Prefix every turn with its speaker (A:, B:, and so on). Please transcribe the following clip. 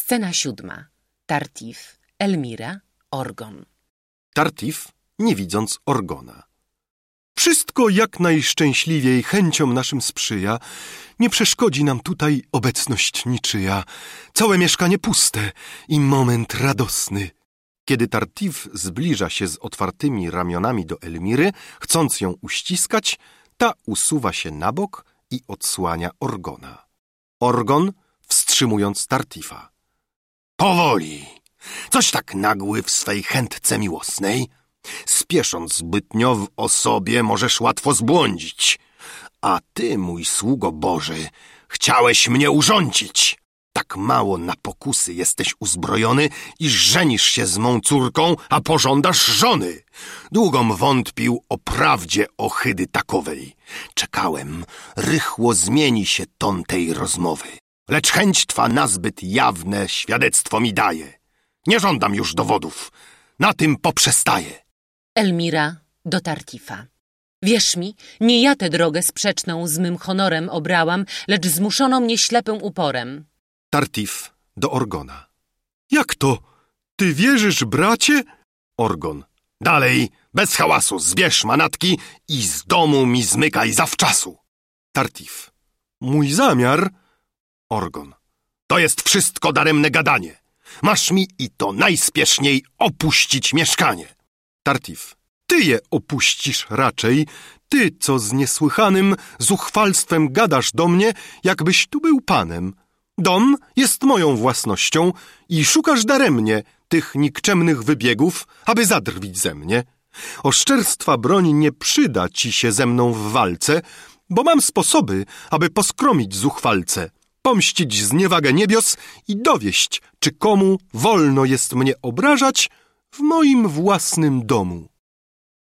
A: Scena 7. Tartif, Elmira, Orgon.
B: Tartif, nie widząc Orgona. Wszystko jak najszczęśliwiej chęciom naszym sprzyja. Nie przeszkodzi nam tutaj obecność niczyja. Całe mieszkanie puste i moment radosny. Kiedy Tartif zbliża się z otwartymi ramionami do Elmiry, chcąc ją uściskać, ta usuwa się na bok i odsłania Orgona. Orgon, wstrzymując Tartifa. Powoli! Coś tak nagły w swej chętce miłosnej? Spiesząc zbytnio w osobie, możesz łatwo zbłądzić. A ty, mój sługo Boży, chciałeś mnie urządzić. Tak mało na pokusy jesteś uzbrojony, iż żenisz się z mą córką, a pożądasz żony. Długom wątpił o prawdzie ohydy takowej. Czekałem, rychło zmieni się ton tej rozmowy. Lecz chęć twa nazbyt jawne świadectwo mi daje. Nie żądam już dowodów. Na tym poprzestaję.
A: Elmira do Tartifa. Wierz mi, nie ja tę drogę sprzeczną z mym honorem obrałam, lecz zmuszono mnie ślepym uporem.
B: Tartif do Orgona. Jak to? Ty wierzysz, bracie? Orgon. Dalej, bez hałasu, zbierz manatki i z domu mi zmykaj zawczasu. Tartif. Mój zamiar? Orgon. To jest wszystko daremne gadanie. Masz mi i to najspieszniej opuścić mieszkanie. Tartif. Ty je opuścisz raczej, ty, co z niesłychanym zuchwalstwem gadasz do mnie, jakbyś tu był panem. Dom jest moją własnością i szukasz daremnie tych nikczemnych wybiegów, aby zadrwić ze mnie. Oszczerstwa broń nie przyda ci się ze mną w walce, bo mam sposoby, aby poskromić zuchwalce, pomścić zniewagę niebios i dowieść, czy komu wolno jest mnie obrażać w moim własnym domu.